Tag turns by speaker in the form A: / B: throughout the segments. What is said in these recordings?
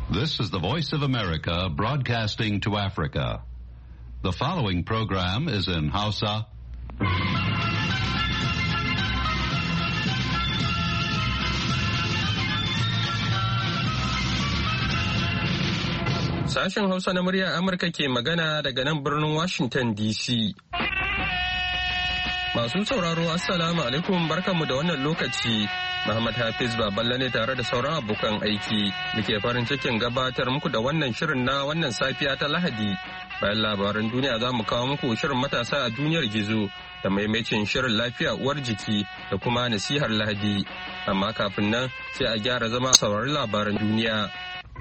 A: This is the Voice of America broadcasting to Africa. The following program is in Hausa.
B: Sashen Hausa na muryar Amurka ke magana daga nan birnin Washington DC. Masu sauraro Assalamu alaikum barkanmu da wannan lokaci. Muhammad Hafiz Baballe ne tare da sauran abokan aiki. Muke farin cikin gabatar muku da wannan shirin na wannan safiya ta Lahadi. Bayan labaran duniya za mu kawo muku shirin matasa a duniyar gizo da maimacin shirin lafiya uwar jiki da kuma nasihar Lahadi. Amma kafin nan sai a gyara zama sauraron labaran duniya.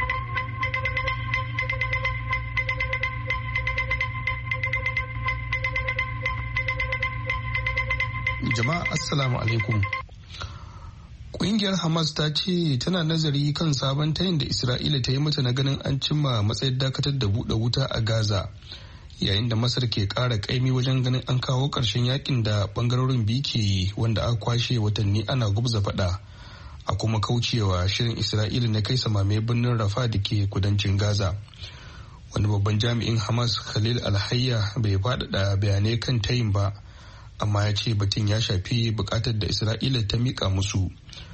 C: Jama'a Assalamu alaikum. Ƙungiyar Hamas ta ce tana nazari kan sabon tayin da Isra'ila ta yi mata na ganin an cimma matsayin dakatar da buɗe wuta a Gaza, yayin da Masar ke ƙara ƙaimi wajen ganin an kawo ƙarshen yakin da ɓangarorin biyu ke yi wanda aka kwashe watanni ana gubza faɗa, a kuma kaucewa shirin Isra'ila na kai samame birnin Rafa da ke kudancin Gaza. Wani babban jami'in Hamas Khalil Alhayya bai faɗaɗa bayanai kan tayin ba, amma ya ce batun ya shafi bukatar da Isra'ila ta mika musu.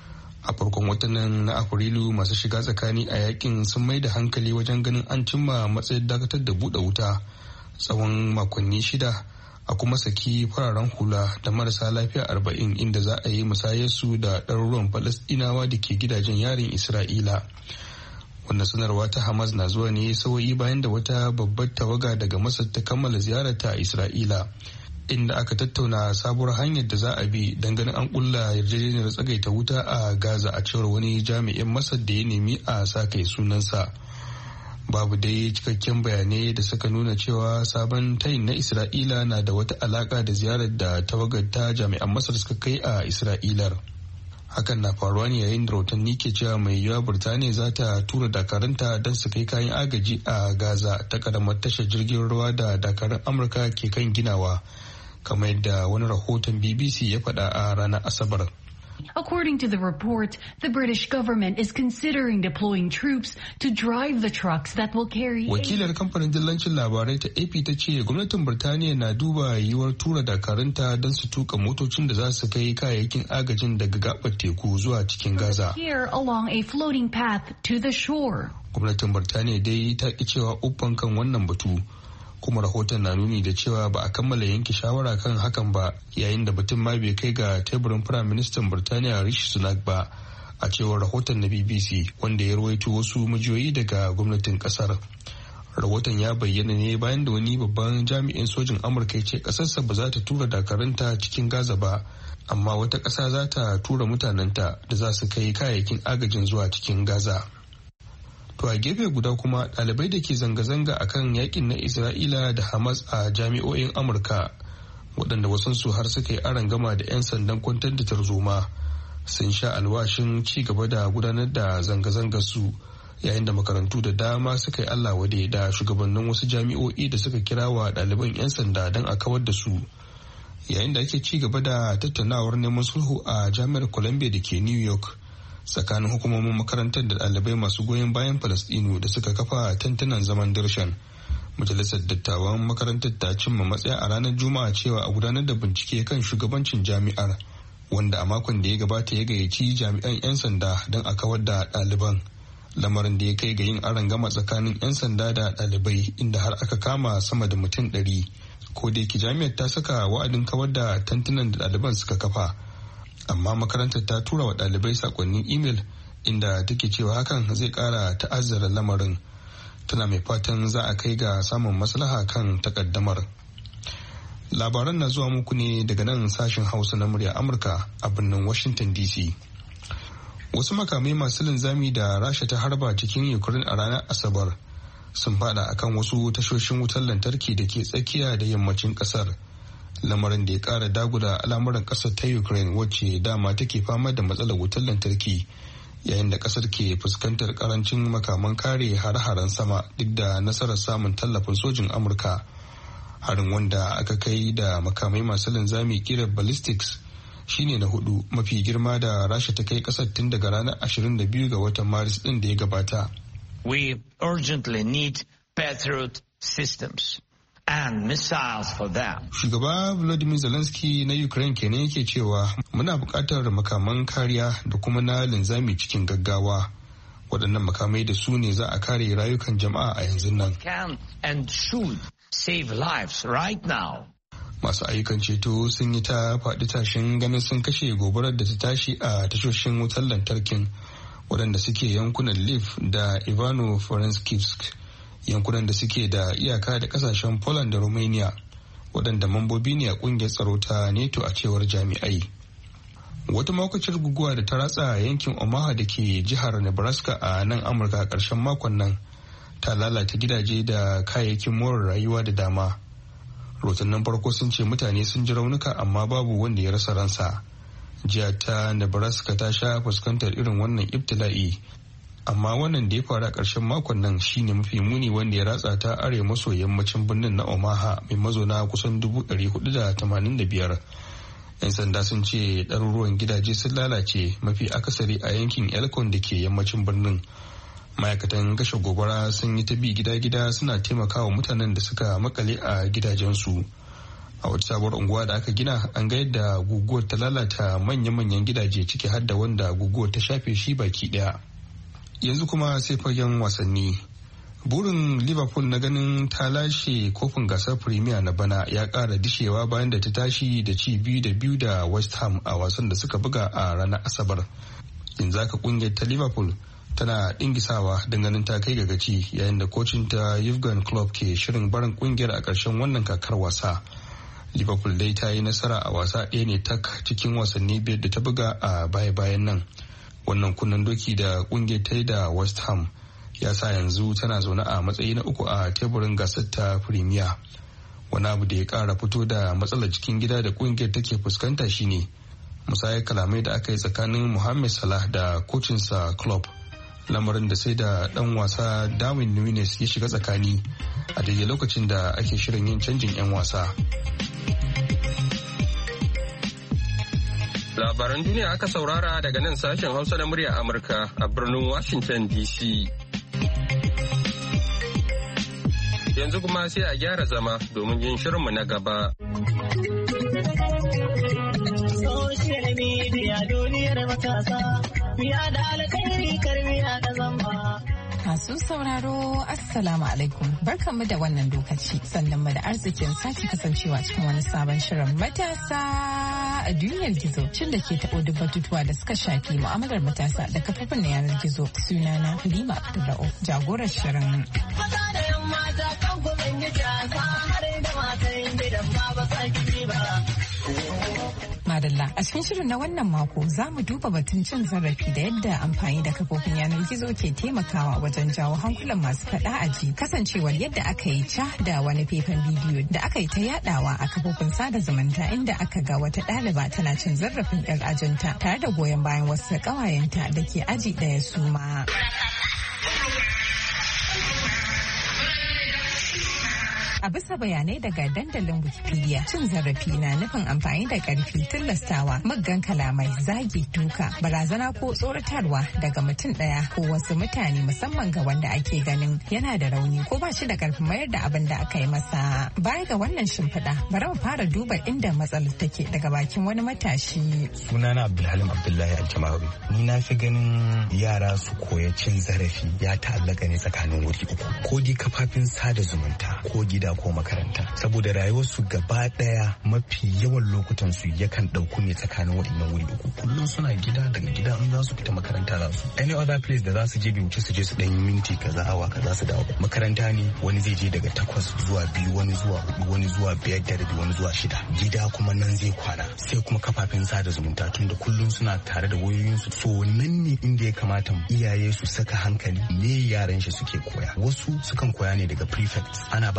C: A farkon watan na Afrilu masu shiga tsakani a yakin sun mai da hankali wajen ganin an cimma matsayin dakatar da buɗe wuta tsawon makonni 6 a kuma saki fararen hula da marasa lafiya 40 inda za a yi musayarsu da ɗaruruwan Falasɗinawa da ke gidajen yarin Isra'ila. Wannan sanarwa ta Hamas na zuwa ne sauyi bayan da wata babbar tawaga daga Masar ta kammala ziyararta a Isra'ila, inda aka tattauna sabuwar hanyar da za a bi don ganin an kulla yarjejeniyar tsagaita wuta a Gaza, a cewar wani jami'in Masar da ya nemi a sa kai sunansa. Babu dai cikakken bayanai da suka nuna cewa sabon tayin na Isra'ila na da wata alaka da ziyarar da tawagar ta jami'an Masar suka kai a Isra'ilar. Hakan na faruwa ne yayin da rahotanni ke cewa mai yiwuwa Birtaniya za ta tura dakaranta don su kai kayan agaji a Gaza ta karamar tashar jirgin ruwa da dakarun Amurka ke kan ginawa, kamar yadda wani rahoton BBC ya faɗa a ranar Asabar.
D: According to the report, the British government is considering deploying troops to drive the trucks that will carry.
C: Wakilar kamfanin dillancin labarai ta AP ta ce gwamnatin Birtaniya na duba yiwuwar tura dakarunta don su tuka motocin da za su kai kayayyakin agajin daga gabar teku zuwa cikin Gaza.
D: Here along a floating path to the shore.
C: Gwamnatin Birtaniya dai ta ki cewa uffan kan wannan batu, kuma rahoton na nuni da cewa ba a kammala yanke shawara kan hakan ba, yayin da batun ma bai kai ga teburin Firayim Ministan Birtaniya Rishi Sunak ba, a cewar rahoton na BBC wanda ya rawaito wasu majiyoyi daga gwamnatin kasar. Rahoton ya bayyana ne bayan da wani babban jami'in sojin Amurka ya ce kasarsa ba za ta tura dakarunta cikin Gaza ba, amma wata ƙasa za ta tura mutanenta da za su kai kayayyakin agajin zuwa cikin Gaza. To a gefe guda kuma ɗalibai da ke zanga-zanga a kan yakin na Isra'ila da Hamas a jami'o'in Amurka, waɗanda wasansu har suka yi arangama da 'yan sandan kwantar da tarzoma, sun sha alwashin ci gaba da gudanar da zanga-zangar su, yayin da makarantu da dama suka yi Allah wade da shugabannin wasu jami'o'i da suka kira wa ɗaliban 'yan sanda don a kawar da su. Yayin da ake ci gaba da tattaunawar neman sulhu a jami'ar Columbia da ke New York tsakanin hukumomin makarantar da ɗalibai masu goyon bayan Falasɗinu da suka kafa tantunan zaman dirshan. Majalisar dattawan makarantar ta cimma matsaya a ranar Juma'a cewa a gudanar da bincike kan shugabancin jami'ar, wanda a makon da ya gabata ya gayyaci jami'an 'yan sanda don a kawar da ɗaliban, lamarin da ya kai ga yin arangama tsakanin 'yan sanda da ɗalibai, inda har aka kama sama da mutum 100. Ko da yake jami'ar ta saka wa'adin kawar da tantunan da ɗaliban suka kafa, amma makarantar ta tura wa ɗalibai sakonnin imel inda take cewa hakan zai ƙara ta'azzara lamarin. Tana mai fatan za a kai ga samun maslaha kan takaddamar. Labaran na zuwa muku ne daga nan sashen Hausa na murya Amurka a birnin Washington DC. Wasu makamai masu linzami da Rasha ta harba cikin Ukraine a ranar Asabar sun fada akan wasu tashoshin wutar lantarki da ke tsakiya da yammacin kasar, lamarin da ya kara dagula al'amuran kasar ta Ukraine wacce dama take fama da matsalar wutar lantarki, yayin da kasar ke fuskantar karancin makaman kare hare-haren sama duk da nasarar samun tallafin sojin Amurka. Harin wanda aka kai da makamai masu linzami kirar ballistics shine na 4 mafi girma da Rasha ta kai kasar tun daga ranar 22 ga watan Maris din da ya gabata.
E: We urgently need Patriot systems and missiles for them.
C: Shugaba Volodymyr Zelensky na Ukraine kenan yake cewa muna buƙatar makaman kariya da kuma na linzami cikin gaggawa. Waɗannan makamai da su ne za a kare rayukan jama'a a yanzu nan.
E: Can and should save lives right now.
C: Masu ayyukan ceto sun yi ta faɗi tashin ganin sun kashe gobarar da ta tashi a tashoshin wutar lantarkin waɗanda suke yankunan Lviv da Ivano-Frankivsk, yankunan da suke da iyaka da ƙasashen Poland da Romania, waɗanda mambobi ne a ƙungiyar tsaro ta NATO a cewar jami'ai. Wata makwacin guguwa da ta ratsa yankin Omaha da ke jihar Nebraska a nan Amurka a ƙarshen makon nan ta lalata gidaje da kayayyakin more rayuwa da dama. Rotannin farko sun ce mutane sun ji raunuka amma babu wanda ya rasa ransa. Jiya ta Nebraska ta sha fuskantar irin wannan ibtila'i, amma wannan da ya faru a ƙarshen makon nan shine mafi muni wanda ya ratsa ta arewa maso yammacin birnin na Omaha mai mazauna kusan 485. 'Yan sanda sun ce ɗaruruwan gidaje sun lalace, mafi akasari a yankin Elkhorn da ke yammacin birnin. Ma'aikatan kashe gobara sun yi ta bi gida-gida suna taimakawa mutanen da suka makale a gidajensu. A wata sabuwar unguwa da aka gina an ga yadda guguwar ta lalata manya-manyan gidaje ciki har da wanda guguwar ta shafe shi baki daya. Yanzu kuma sai fagen wasanni. Burin Liverpool na ganin ta lashe kofin gasar Premier na bana ya kara dishewa bayan da ta tashi da ci 2-2 da West Ham a wasan da suka buga a ranar Asabar. Yanzu aka kungiyar ta Liverpool tana dingisawa ganin ta kai ga gaci yayin da kocin ta Jurgen Klopp ke shirin barin kungiyar a ƙarshen wannan kakar wasa. Liverpool dai ta yi nasara a wasa ɗaya ne tak cikin wasanni 5 da ta buga a baya-bayan nan. Wannan kunnen doki da kungiyar ta yi da West Ham ya sa yanzu tana zaune a matsayi na 3 a teburin gasar ta Premier. Wani abu da ya ƙara fito da matsalar cikin gida da kungiyar take fuskanta shine musayar kalamai da aka yi tsakanin Mohamed Salah da kocinsa Klopp. Lamarin da sai da dan wasa Darwin Núñez ya shiga tsakani a daidai lokacin da ake shirin yin canjin 'yan wasa.
B: Labaran duniya aka saurara daga nan sashen Hausa na murya Amurka a birnin Washington DC. Yanzu kuma sai a gyara zama domin yin shirinmu na gaba.
F: Social media duniyar matasa, miya da alkhairi karmiya da zamba.
G: Masu sauraro Assalamu alaikum, barkanmu da wannan lokaci, sannan mu da arzikin sake kasancewa cikin wani sabon shirin matasa a duniyar gizo, cin da ke taɓo duk batutuwa da suka shafi mu'amalar matasa da kafofin na yanar gizo. Sunana Halima Abdullahi, jagorar shirin. Madalla, a cikin shirin na wannan mako za mu duba batun cin zarafi da yadda amfani da kafofin yanar gizo ke taimakawa wajen jawo hankulan masu faɗa a ji, kasancewar yadda aka yi ca da wani faifan bidiyo da aka yi ta yadawa a kafofin sada zumunta inda aka ga wata ɗaliba tana cin zarafin 'yar ajinta tare da goyon bayan wasu ƙawayenta da ke aji ɗaya su ma. A bisa bayanai daga dandalin Wikipedia, cin zarafi na nufin amfani da ƙarfi, tilastawa, muggan kalamai, zagi, duka, barazana ko tsoratarwa daga mutum ɗaya ko wasu mutane, musamman ga wanda ake ganin yana da rauni ko ba shi da ƙarfin mayar da abin da aka yi masa. Baya ga wannan shimfiɗa, bari mu fara duba inda matsalar take daga bakin wani matashi.
H: Sunana Abdulhalim Abdullahi Aljamawi. Ni na fi ganin yara su koya cin zarafi ya ta'allaka ne tsakanin wuri uku. Ko dai kafafin sada zumunta ko gida ko makaranta, saboda rayuwarsu gaba daya mafi yawan lokutan su yakan dauku ne tsakanin waɗannan wuri uku. Kullum suna gida, daga gida in za su fita makaranta za su any other place da za su je bai wuce su je su dan minti kaza awa kaza su dawo. Makaranta ne wani zai je daga 8 zuwa 2, wani zuwa 4, wani zuwa 5 da rabi, wani zuwa 6. Gida kuma nan zai kwana, sai kuma kafafen sada zumunta tunda kullum suna tare da wayoyinsu. So nan ne inda ya kamata iyaye su saka hankali me yaran shi suke koya. Wasu sukan koya ne daga prefects, ana ba da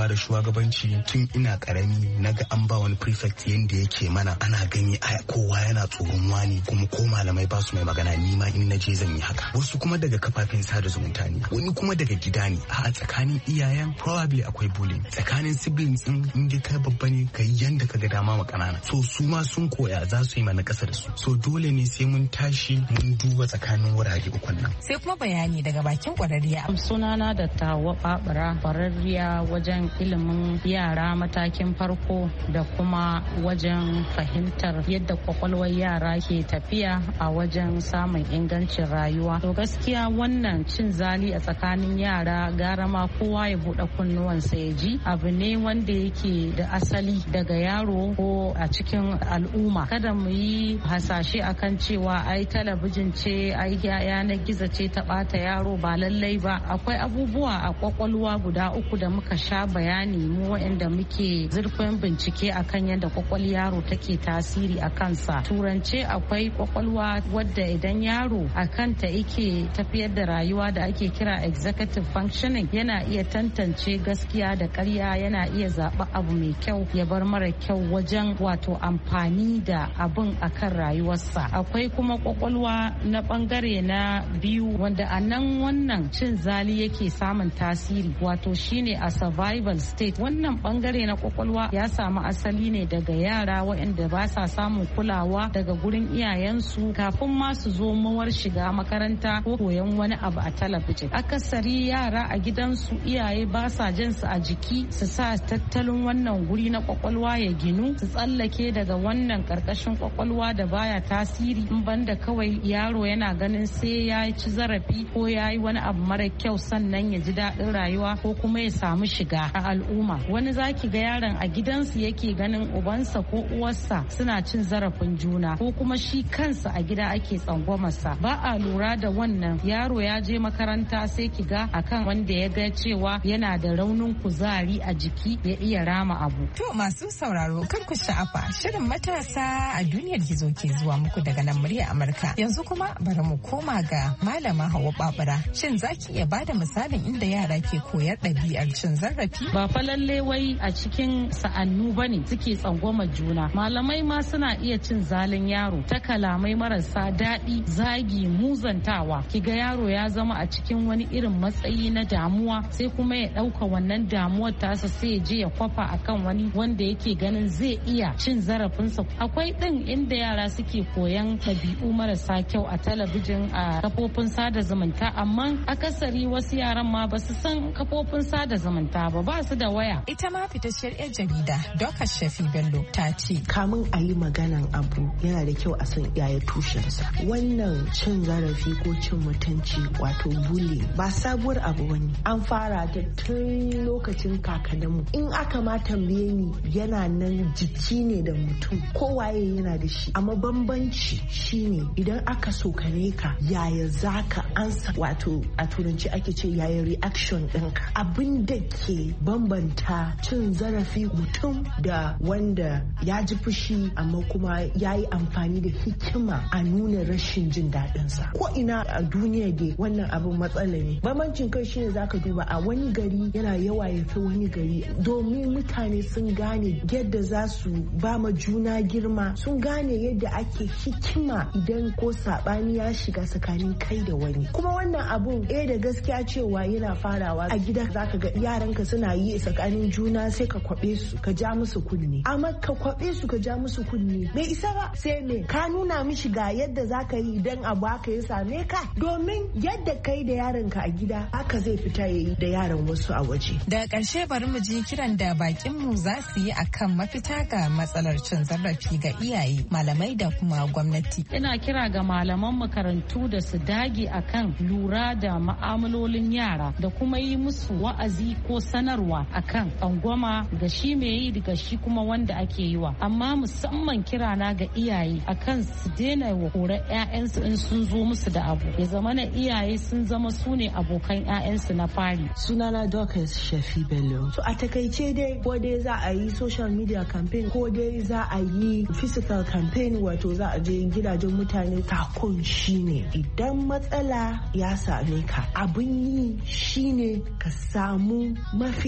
H: shugabanci tun ina karami naga an ba wani prefect yanda yake mana ana gani kowa yana tsoron wani kuma ko malamai ba su mai magana ni ma in naje zan yi haka. Wasu kuma daga kafafen sada zumunta ne, wani kuma daga gida ne. A tsakanin iyayen probably akwai bullying, tsakanin siblings din inda kai babba ne kai yanda kaga dama ma kanana, so su ma sun koya za su yi mana kasa da su. So dole ne sai mun tashi mun duba tsakanin wurare ukun nan.
G: Sai kuma bayani daga bakin kwararriya.
I: Sunana da Tawa Babura, kwararriya wajen ilimin yara matakin farko da kuma wajen fahimtar yadda kwakwalwar yara ke tafiya a wajen samun ingancin rayuwa. To gaskiya wannan cin zali a tsakanin yara gara ma kowa ya buɗe kunnuwansa ya ji, abu ne wanda yake da asali daga yaro ko a cikin al'umma. Kada mu yi hasashe akan cewa ai talabijin ce ai yanar gizo ce ta bata yaro, ba lallai ba. Akwai abubuwa a kwakwalwa guda uku da muka sha bayani mu waɗanda muke zurfin bincike akan yadda kwakwal yaro take tasiri a kansa. Turance akwai kwakwalwa wadda idan yaro a kanta yake tafiyar da rayuwa da ake kira executive functioning, yana iya tantance gaskiya da ƙarya, yana iya zaɓa abu mai kyau ya bar mara kyau wajen wato amfani da abin akan rayuwarsa. Akwai kuma kwakwalwa na bangare na biyu wanda a nan wannan cin zali yake samun tasiri, wato shine a survival state. Wannan bangare na kwakwalwa ya samu asali ne daga yara waɗanda ba sa samun kulawa daga gurin iyayensu kafin ma su zo mawar shiga makaranta ko koyon wani abu a talabijin. Akasari yara a gidansu iyaye ba sa jin su a jiki su sa tattalin wannan guri na kwakwalwa ya ginu, su tsallake daga wannan karkashin kwakwalwa da baya tasiri in banda kawai yaro yana ganin sai ya ci zarafi ko ya yi wani abu mara kyau sannan ya ji daɗin rayuwa ko kuma ya samu shiga a al'umma. Wani zaki ga yaron a gidansu yake ganin ubansa ko uwarsa suna cin zarafin juna ko kuma shi kansa a gida ake tsangwamarsa. Ba a lura da wannan. Yaro ya je makaranta sai ki ga akan wanda ya ga cewa yana da raunin kuzari a jiki ya iya rama abu.
G: To masu sauraro kar ku sha'afa, shirin matasa a duniyar gizo ke zuwa muku daga nan murya Amurka. Yanzu kuma bari mu koma ga Malama Hauwa Babura. Shin zaki iya bada misalin inda yara ke koyar ɗabi'ar cin zarafi?
I: Ba fa lalle wai a cikin sa'annu bane suke tsangwama juna. Malamai ma suna iya cin zalin yaro ta kalamai marasa daɗi, zagi, muzantawa. Kiga yaro ya zama a cikin wani irin matsayi na damuwa sai kuma ya ɗauka wannan damuwar tasa sai ya je ya kwafa akan wani wanda yake ganin zai iya cin zarafinsa. Akwai ɗin inda yara suke koyan ɗabi'u marasa kyau a talabijin, a kafofin sada zumunta, amma akasari wasu yaran ma ba su san kafofin sada zumunta ba su da waya.
G: Ita ma fitacciyar 'yar jarida Dokas Shafi Bello ta ce
J: kamun a yi maganan abu yana da kyau a san yaya tushensa. Wannan cin zarafi ko cin mutunci wato bullying ba sabuwar abu bane, an fara ta tun lokacin kakanninmu. In aka ma tambaye ni yana nan jiki ne da mutum, kowaye yana da shi, amma bambanci shine idan aka sokane ka yaya zaka ansa, wato a turanci ake ce yaya reaction ɗinka. Abin da ke bambanta cin zarafi mutum da wanda ya ji fushi amma kuma ya yi amfani da hikima a nuna rashin jin daɗinsa. Ko ina a duniya dai wannan abin matsala ne. Bambancin kai shine zaka duba a wani gari yana yawa ya fi wani gari, domin mutane sun gane yadda za su ba ma juna girma, sun gane yadda ake hikima idan ko saɓani ya shiga tsakanin kai da wani. Kuma wannan abun da gaskiya cewa yana farawa a gida. Zaka ga yaranka suna yi tsakanin juna sai ka kwabe su ka ja musu kunne, amma ka kwabe su ka ja musu kunne bai isa ba. Sai me ka nuna mishi ga yadda zaka yi idan abu haka ya same ka, domin yadda kai da yaranka a gida haka zai fita yayi da yaran wasu a waje.
G: Da ƙarshe bari mu ji kiran da bakin mu za su yi akan mafita ga matsalar cin zarafi ga iyaye, malamai da kuma gwamnati.
I: Ina kira ga malaman makarantu da su dage akan lura da ma'amalolin yara da kuma yi musu wa'azi ko sanarwa akan tsangwama ga shi mai yi daga shi kuma wanda ake yi wa. Amma musamman kirana ga iyaye akan su daina wa korar 'ya'yansu in sun zo musu da abu, ya zama na iyaye sun zama su ne abokan 'ya'yansu na fari.
J: Sunana Dokas Shafi Bello. So a takaice dai ko dai za a yi social media campaign ko dai za a yi physical campaign, wato za a je gidajen mutane. Takon shine idan matsala ya same ka, abin yi shine ka samu mafita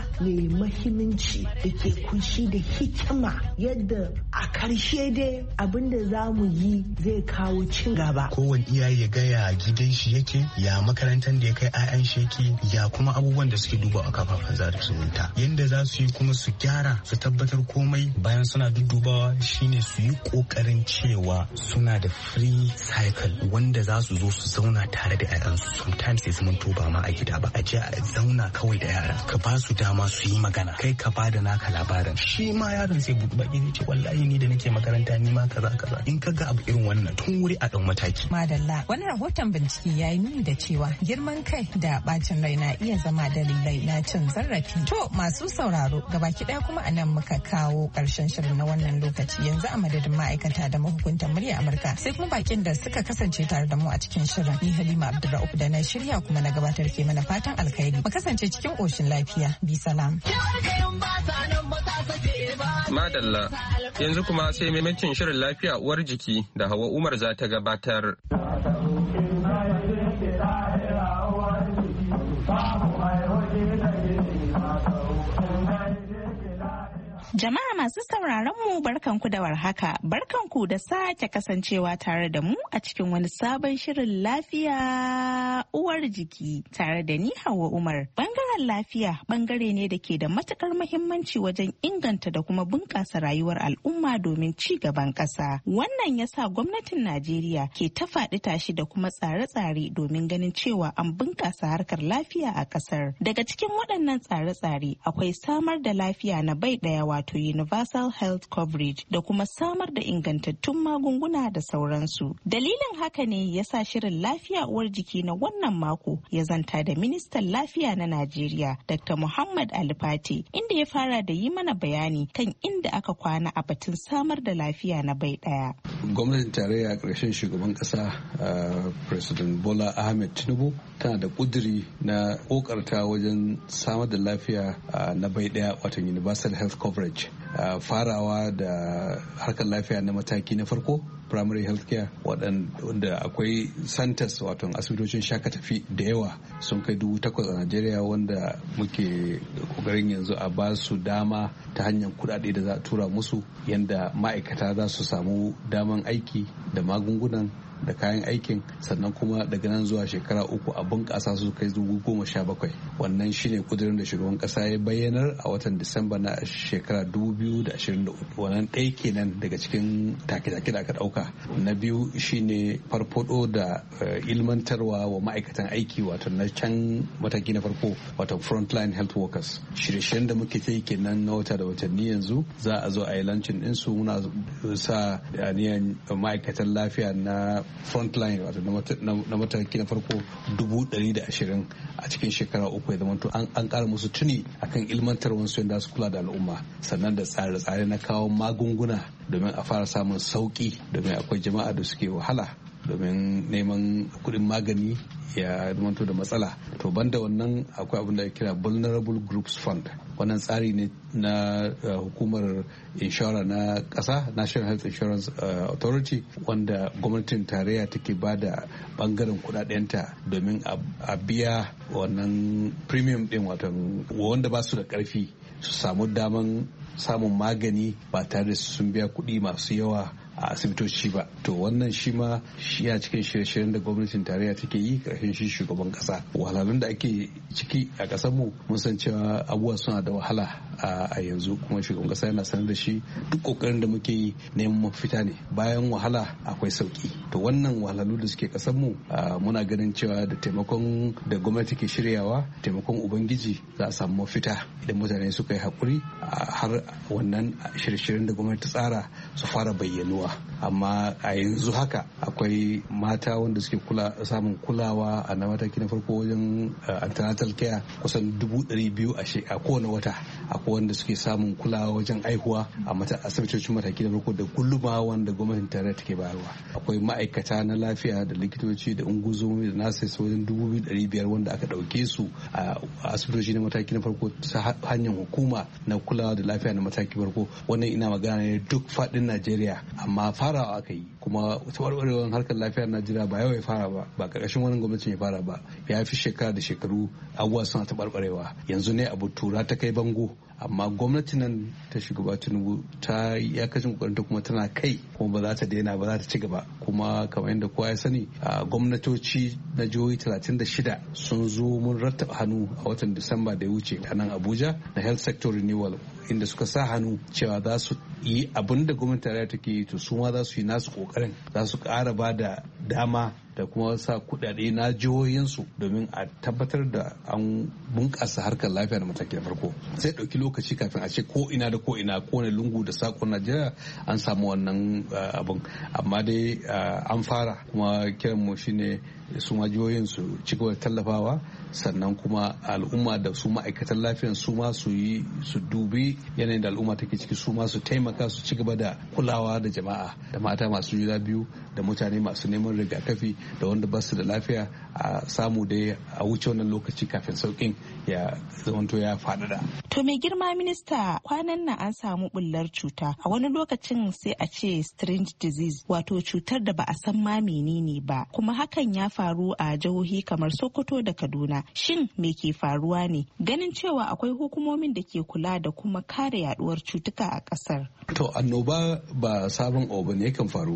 J: mai mahimmanci da ke kunshi da hikima yadda a karshe dai abinda za mu yi zai kawo cin gaba.
H: Kowane iyaye ya gaya gidan shi yake, ya makarantar da ya kai 'ya'yan shi yake, ya kuma abubuwan da suke duba a kafafen sada zumunta. Yanda za su yi kuma su gyara su tabbatar komai bayan suna duddubawa shine su yi kokarin cewa suna da free cycle wanda za su zo su zauna tare da 'ya'yansu. Sometimes ya zama ba ma a gida ba, a je a zauna kawai da yara, ka ba su dama su yi magana, kai ka ba da naka labarin, shi ma yaron sai buɗe baki zai ce wallahi ni da nake makaranta ni ma kaza kaza. In ka ga abu irin wannan tun wuri a ɗan mataki.
G: Madalla, wani rahoton bincike ya yi nuni da cewa girman kai da bacin rai na iya zama dalilai na cin zarafi. To masu sauraro gabaki ɗaya kuma a nan muka kawo ƙarshen shirin na wannan lokaci. Yanzu a madadin ma'aikata da mahukuntan murya Amurka sai kuma bakin da suka kasance tare da mu a cikin shirin. Ni Halima Abdulra'uf da na shirya kuma na gabatar ke mana fatan alkhairi. Mu kasance cikin ƙoshin lafiya. Bi salam.
B: Madalla, yanzu kuma sai maimacin shirin lafiya uwar jiki da Hawa Umar za ta gabatar.
K: Jama'a masu sauraron mu barkanku da warhaka, barkanku da sake kasancewa tare da mu a cikin wani sabon shirin lafiya uwar jiki tare da ni Hauwa Umar. Bangaren lafiya bangare ne da ke da matukar muhimmanci wajen inganta da kuma bunƙasa rayuwar al'umma domin ci gaban ƙasa. Wannan yasa gwamnatin Najeriya ke ta faɗi tashi da kuma tsare-tsare domin ganin cewa an bunƙasa harkar lafiya a ƙasar. Daga cikin waɗannan tsare-tsare akwai samar da lafiya na bai ɗaya wato universal health coverage da kuma samar da ingantattun magunguna da sauransu. Dalilin haka ne ya sa shirin lafiya uwar jiki na wannan mako ya zanta da ministan lafiya na Najeriya Dr. Muhammad Ali Fati inda ya fara da yi mana bayani kan inda aka kwana a batun samar da lafiya na bai daya.
L: Gwamnatin tarayya a ƙarshen shugaban ƙasa President Bola Ahmed Tinubu tana da ƙuduri na ƙoƙarta wajen samar da lafiya na bai daya wato universal health coverage. Farawa da harkar lafiya na mataki na farko primary health care wanda akwai centers wato asibitocin shaka tafi da yawa sun kai 8,000 a Najeriya wanda muke kokarin yanzu a ba su dama ta hanyar kudade da za a tura musu yanda ma'aikata za su samu daman aiki da magungunan da kayan aikin sannan kuma daga nan zuwa shekara 3 a bunƙasa su kai 17,000. Wannan shine kudirin da shugaban ƙasa ya bayyanar a watan Disamba na shekara 2023. Wannan ɗaya kenan daga cikin take-take da aka ɗauka. Na biyu shine farfado da ilmantarwa wa ma'aikatan aiki wato na can mataki na farko wato frontline health workers. Shirye-shiryen da muke ta yi kenan na wata da watanni yanzu za a zo a yi lancin ɗinsu muna sa niyan ma'aikatan lafiya na frontline wato na mataki na farko 120,000 a cikin shekara 3 ya zama an kara musu tuni akan ilmantar wasu yadda su kula da al'umma sannan da tsare-tsare na kawo magunguna domin a fara samun sauki domin akwai jama'a da suke wahala domin neman kuɗin magani ya zamanto da matsala. To banda wannan akwai abin da ake kira vulnerable groups fund. Wannan tsari ne na hukumar inshora na ƙasa National Health Insurance Authority wanda gwamnatin tarayya take ba da bangaren kudadenta domin a biya wannan premium din wato wanda ba su da ƙarfi su samu daman samun magani ba tare da sun biya kuɗi masu yawa a asibitoci ba. To wannan shi ma shi a cikin shirye-shiryen da gwamnatin tarayya take yi ƙarshen shi shugaban ƙasa. Wahalhalun da ake ciki a ƙasar mu mun san cewa abubuwa suna da wahala a yanzu kuma shugaban ƙasa yana sanar da shi duk ƙoƙarin da muke yi neman mafita ne bayan wahala akwai sauki. To wannan wahalhalu da suke ƙasar mu muna ganin cewa da taimakon da gwamnati ke shiryawa taimakon ubangiji za a samu mafita idan mutane suka yi haƙuri har wannan shirye-shiryen da gwamnati ta tsara su fara bayyanuwa. Amma a yanzu haka akwai mata wanda suke samun kulawa a na mataki na farko wajen antenatal care kusan 200,000 a kowane wata a wanda suke samun kulawa wajen aihuwa a asibitocin mataki na farko da gulma wanda gwamnatin tarayya take bayarwa. Akwai ma'aikata na lafiya da likitoci da unguzomi da nurses wajen 2,500 wanda aka ɗauke su a asibitoci na mataki na farko ta hanyar hukuma na kulawa da lafiya na mataki farko. Wannan ina magana ne duk faɗin Najeriya, amma farawa aka yi, kuma tabarbarewar harkar lafiyar Najeriya ba yau ya fara ba ƙarƙashin wannan gwamnatin ya fara ba, ya fi shekara da shekaru abubuwa suna tabarbarewa. Yanzu ne abu tura ta kai bango, amma gwamnati nan ta shugaba Tinubu ta iyakacin kokarinta kuma tana kai, kuma ba za ta daina ba, za ta ci gaba. Kuma kamar yadda kowa ya sani, gwamnatoci na jihohi 36 sun zo mun rattaba hannu a watan Disamba da ya wuce a nan Abuja na health sector renewal, inda suka sa hannu cewa za su yi abin da gwamnati tarayya take yi, to su ma za su yi nasu kokarin, za su ƙara ba da dama da kuma sa kudade na jihohinsu domin a tabbatar da an bunƙasa harkar lafiya da mataki na farko. Sai ɗauki lokaci kafin a ce ko ina da ko ina, ko ne lungu da sakon Najeriya an samu wannan abin, amma dai an fara, kuma kiranmu shine su ma jihohin su ci gaba da tallafawa, sannan kuma al'umma da su ma'aikatan lafiyan su ma su dubi yanayin da al'umma take ciki, su ma su taimaka su ci gaba da kulawa da jama'a, da mata masu juna biyu, da mutane masu neman rigakafi, da wanda ba su da lafiya, a samu dai a wuce wannan lokaci kafin sauƙin ya zamanto ya faɗaɗa.
K: To mai girma minista, kwanan nan an samu bullar cuta, a wani lokacin sai a ce strange disease, wato cutar da ba a san ma menene ba, kuma hakan ya faru a jihohi kamar Sokoto da Kaduna. Shin me ke faruwa ne, ganin cewa akwai hukumomin da ke kula da kuma kare yaduwar cutuka a kasar?
L: To annoba ba sabon abu ne, yakan faru.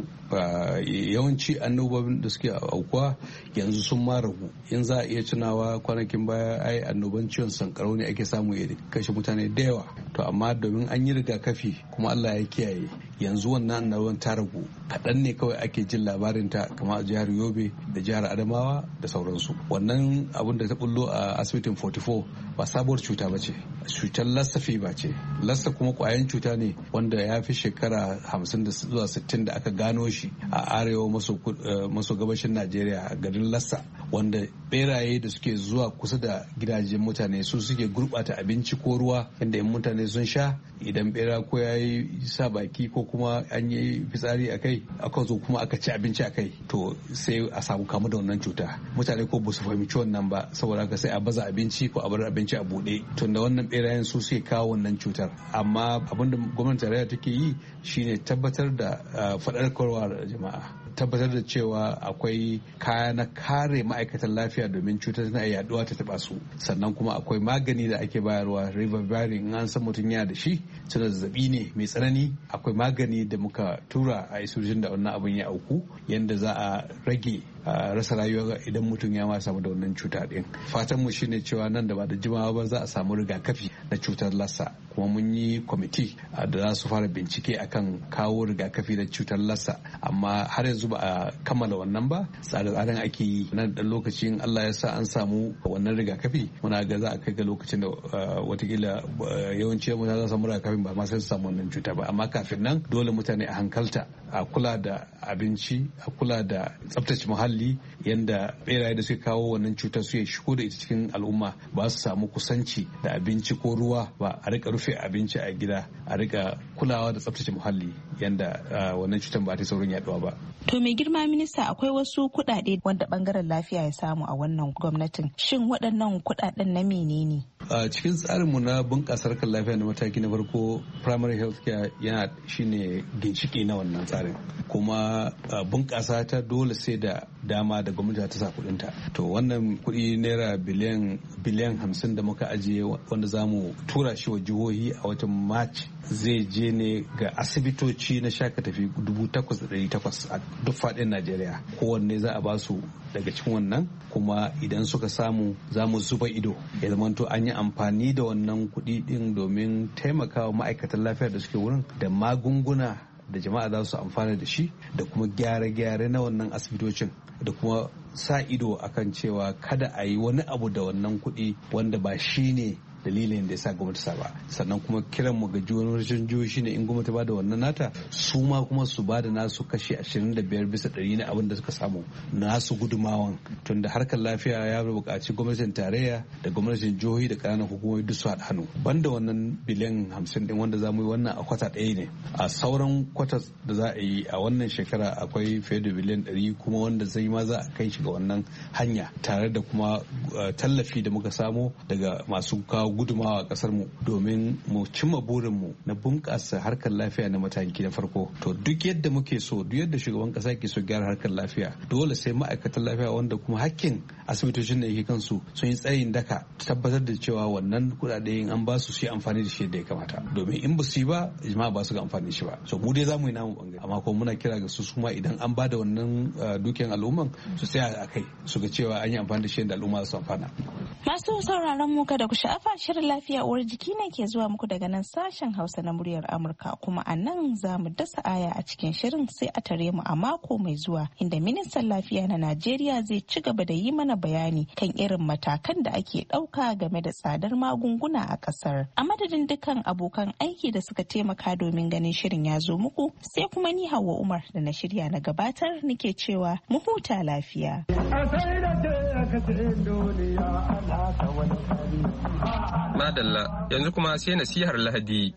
L: Yawanci annobobin da suke aukuwa yanzu sun ma ragu. In za a iya tunawa kwanakin baya ai annoban ciwon sankarau ne ake samu ya kashe mutane da yawa. To amma domin an yi rigakafi kuma Allah ya kiyaye, yanzu wannan annoban ta ragu. Kaɗan ne kawai ake jin labarin ta, kamar a jihar Yobe da jihar Adamawa da sauransu. Wannan abin da ta bullo a asibitin 44 ba sabuwar cuta ba ce, cutar lassa ba ce. Lassa kuma kwayan cuta ne wanda ya fi shekara 50 zuwa 60 da aka gano shi a arewa maso gabashin Najeriya, a garin Lassa, wanda beraye da suke zuwa kusa da gidajen mutane su suke gurɓata abinci ko ruwa, inda in mutane sun sha, idan bera ko ya yi sa baki ko kuma an yi fitsari a kai, aka zo kuma aka ci abinci a kai, to sai a samu kamu da wannan cuta. Mutane ko ba su fahimci wannan ba, saboda haka sai a baza abinci ko a bar abinci a buɗe, tun da wannan berayen su suke kawo wannan cutar. Amma abin da gwamnatin tarayya take yi shine tabbatar da faɗakarwa da jama'a, tabbatar da cewa akwai kaya na kare ma'aikatan lafiya domin cutar na yaduwa ta taba su, sannan kuma akwai magani da ake bayarwa ribavirin, in an san mutum yana da shi, tunda zazzabi ne mai tsanani, akwai magani da muka tura a isurjin da wannan abin ya auku, yanda za a rage rasa rayuwa idan mutum ya ma samu da wannan cuta din. Fatan mu shine cewa nan da ba da jimawa ba za a samu rigakafi na cutar lassa, kuma mun yi kwamiti da za su fara bincike akan kawo rigakafi na cutar lassa, amma har yanzu ba a kammala wannan ba. Tsare-tsaren ake yi nan da lokacin Allah ya sa an samu wannan rigakafi, muna ga za a kai ga lokacin da watakila yawanci mutane za su samu rigakafin ba ma sai su samu wannan cuta ba. Amma kafin nan dole mutane a hankalta, a kula da abinci, a kula da tsaftace muhalli, yanda beraye da suke kawo wannan cutar su ya shigo da ita cikin al'umma ba su samu kusanci da abinci ko ruwa ba, a rika rufe abinci a gida, a rika kulawa da tsaftace muhalli yanda wannan cutar ba ta saurin yaduwa ba.
K: To mai girma minista, akwai wasu kuɗaɗe wanda bangaren lafiya ya samu a wannan gwamnatin. Shin waɗannan kuɗaɗen na menene?
L: A cikin tsarinmu na bunƙasa harkar lafiya na mataki na farko, primary health care yana shine ginshiki na wannan tsarin, kuma bunƙasa ta dole sai da dama da gwamnati ta sa kuɗinta. To wannan kuɗi naira biliyan 50 da muka ajiye wanda za mu tura shi wa jihohi a watan March, zai je ne ga asibitoci na shaka tafi 8,800 a duk faɗin Najeriya. Kowanne za a ba su daga cikin wannan, kuma idan suka samu za mu zuba ido ya zamanto an yi amfani da wannan kuɗi ɗin domin taimakawa ma'aikatan lafiya da suke wurin da magunguna da jama'a za su amfana da shi, da kuma gyare-gyare na wannan asibitocin, da kuma sa ido akan cewa kada a yi wani abu da wannan kuɗi wanda ba shi ne dalilin da ya sa gwamnati sa ba. Sannan kuma kiran mu ga jihohi shine in gwamnati ba da wannan nata su ma kuma su ba da nasu kashi 25% na abin da suka samu nasu gudumawan, tunda harkar lafiya ya buƙaci gwamnatin tarayya da gwamnatin jihohi da ƙananan hukumomi duk su haɗa hannu. Banda wannan biliyan 50 din wanda za mu yi wannan a kwata ɗaya ne. A sauran kwata da za a yi a wannan shekara akwai fiye da biliyan 100 kuma wanda zai ma za a kai shi ga wannan hanya, tare da kuma tallafi da muka samu daga masu kawo gudumawa a kasar mu domin mu cimma burinmu na bunƙasa harkar lafiya na mataki na farko. To duk yadda muke so, duk yadda shugaban kasa ke so gyara harkar lafiya, dole sai ma'aikatan lafiya wanda kuma hakkin asibitocin da yake kansu sun yi tsayin daka tabbatar da cewa wannan kuɗaɗe in an ba su yi amfani da shi yadda ya kamata, domin in ba su yi ba jama'a ba su ga amfani da shi ba. So mu dai za mu yi namu bangare, amma kuma muna kira ga su ma idan an ba da wannan dukiyan al'umman su tsaya a kai su ga cewa an yi amfani da shi yadda al'umma su amfana.
K: Masu sauraron mu kada ku sha'afa, shirin lafiya uwar jiki ne ke zuwa muku daga nan sashen Hausa na muryar Amurka, kuma a nan za mu dasa aya a cikin shirin, sai a tare mu a mako mai zuwa inda ministan lafiya na Najeriya zai ci gaba da yi mana bayani kan irin matakan da ake ɗauka game da tsadar magunguna a ƙasar. A madadin dukkan abokan aiki da suka taimaka domin ganin shirin ya zo muku, sai kuma ni Hauwa Umar da na shirya na gabatar nake cewa mu huta lafiya.
B: Madalla, yanzu kuma sai nasihar Lahadi.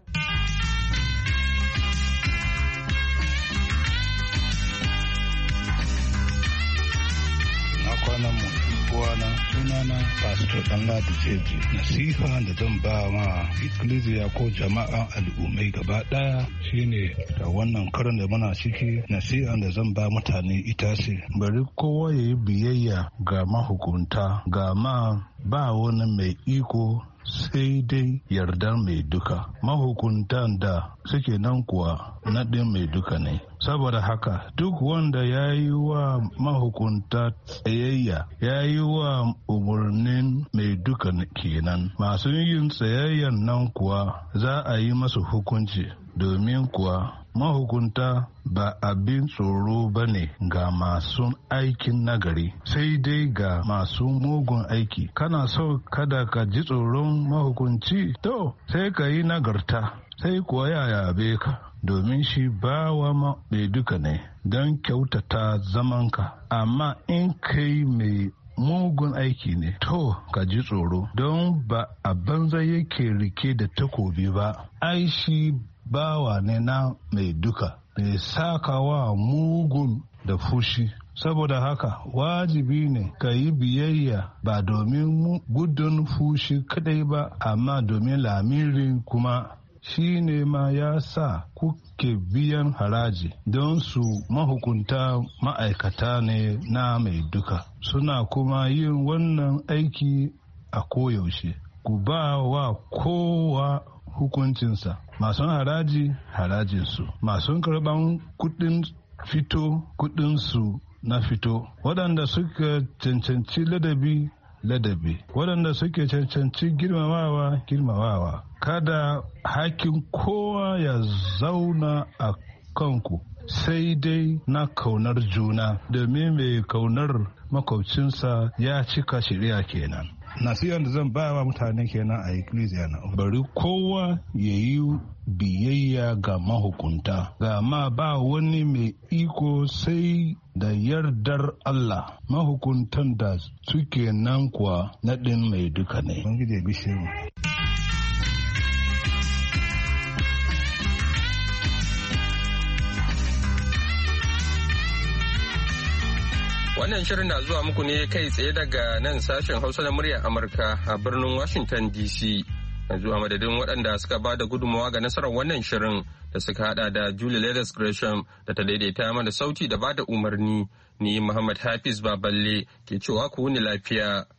M: Na kwanan mu uwana sunana Pastor Danladi Jeji. Nasiha da zan ba ma ikkilisiya ko jama'an al'ummai gaba daya shine da wannan karin da muna ciki, nasiha da zan ba mutane ita ce bari kowa ya yi biyayya ga mahukunta, ga ma ba wani mai iko sai dai yardar mai duka. Mahukuntan da suke nan kuwa naɗin mai duka ne. Saboda haka duk wanda ya yi wa mahukunta tsayayya ya yi wa umarnin mai duka kenan. Masu yin tsayayyan nan kuwa za a yi masu hukunci, domin kuwa mahukunta ba abin tsoro ba ne ga masu aikin nagari, sai dai ga masu mugun aiki. Kana so kada ka ji tsoron mahukunci? To, sai ka yi nagarta, sai kuwa ya yabe ka, domin shi bawa mai duka ne don kyautata zamanka. Amma in kai mai mugun aiki ne, to ka ji tsoro, don ba a banza yake rike da takobi ba. Ai shi bawa ne na mai duka, mai sakawa mugun da fushi. Saboda haka wajibi ne ka yi biyayya ba domin gudun fushi kadai ba, amma domin lamirin kuma. Shi ne ma ya sa kuke biyan haraji, don su mahukunta ma'aikata ne na mai duka, suna kuma yin wannan aiki a koyaushe. Ku ba wa kowa hukuncinsa, masu haraji harajinsu, masu karban kudin fito kudinsu na fito, waɗanda suka cancanci ladabi, waɗanda suke cancanci girmamawa. Kada hakin kowa ya zauna a kanku, sai dai na kaunar juna, domin mai kaunar makwabcinsa ya cika shari'a kenan. Nasiyan da zan ba wa mutane kenan a ikkilisiya na bari kowa ya yi biyayya ga mahukunta, ga ma ba wani mai iko sai da yardar Allah. Mahukuntan da suke nan kuwa naɗin mai duka ne.
B: Wannan shirin na zuwa muku ne kai tsaye daga nan sashen Hausa na muryar Amurka a birnin Washington DC. Yanzu a madadin waɗanda suka ba da gudunmawa ga nasarar wannan shirin da suka hada da Julie Leathers Gresham da ta daidaita mana sauti da ba da umarni, ni Muhammad Hafiz Baballe ke cewa ku wuni lafiya.